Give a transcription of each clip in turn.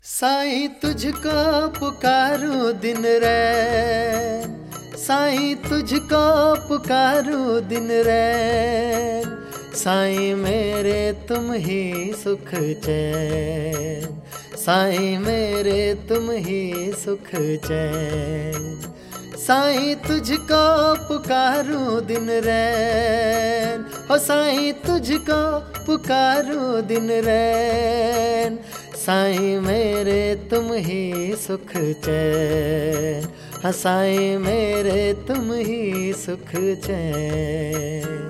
साईं तुझको पुकारूं दिन रैन, साईं तुझको पुकारूं दिन रैन। साईं मेरे तुम ही सुख चैन, साईं मेरे तुम ही सुख चैन। साईं तुझको पुकारूं दिन रैन, हो साईं तुझको पुकारूं दिन रैन। साईं मेरे तुम ही सुख चैन, हाँ साईं मेरे तुम ही सुख चैन।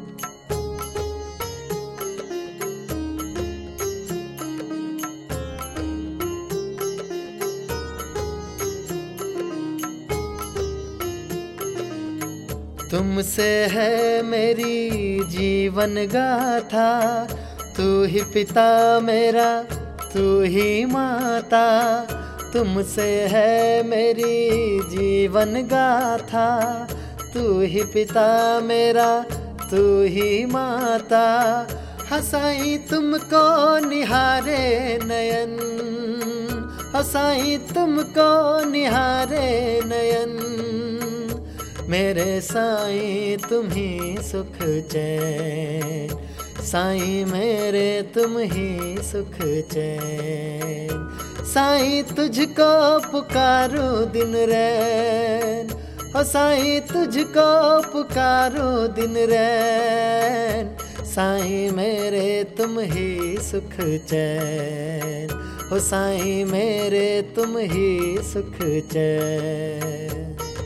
तुमसे है मेरी जीवन गाथा, तू ही पिता मेरा तू ही माता। तुमसे है मेरी जीवन गाथा, तू ही पिता मेरा तू ही माता। हाँ साईं तुमको निहारे नयन, हाँ साईं तुमको निहारे नयन। मेरे साईं तुम ही सुख चैन, साईं मेरे तुम ही सुख चैन। साईं तुझको पुकारूं दिन रैन, ओ साईं तुझको पुकारूं दिन रैन। साईं मेरे तुम ही सुख चैन, ओ साईं मेरे तुम ही सुख चैन।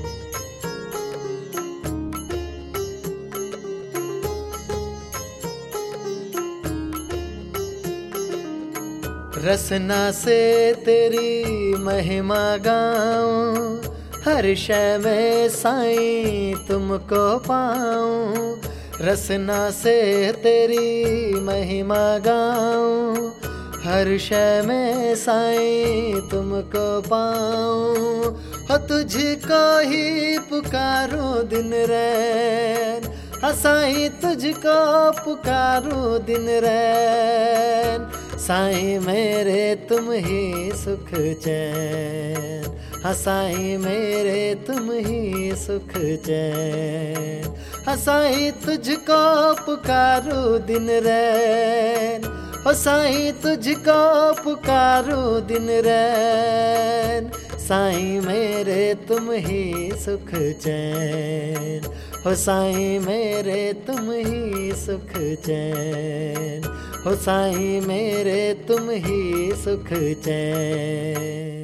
रसना से तेरी महिमा गाऊं, हर शय में साईं तुमको पाऊं। रसना से तेरी महिमा गाऊं, हर शय में साईं तुमको पाऊं। हो तुझको ही पुकारूं दिन रैन, हाँ साईं तुझको पुकारूं दिन रैन। साईं मेरे तुम ही सुख चैन, हाँ साईं मेरे तुम ही सुख चैन। हाँ साईं तुझको पुकारूं दिन रैन, हो साईं तुझको पुकारूं दिन रैन। साईं मेरे तुम ही सुख चैन, हो साईं मेरे तुम ही सुख चैन। हो साईं मेरे तुम ही सुख चैन।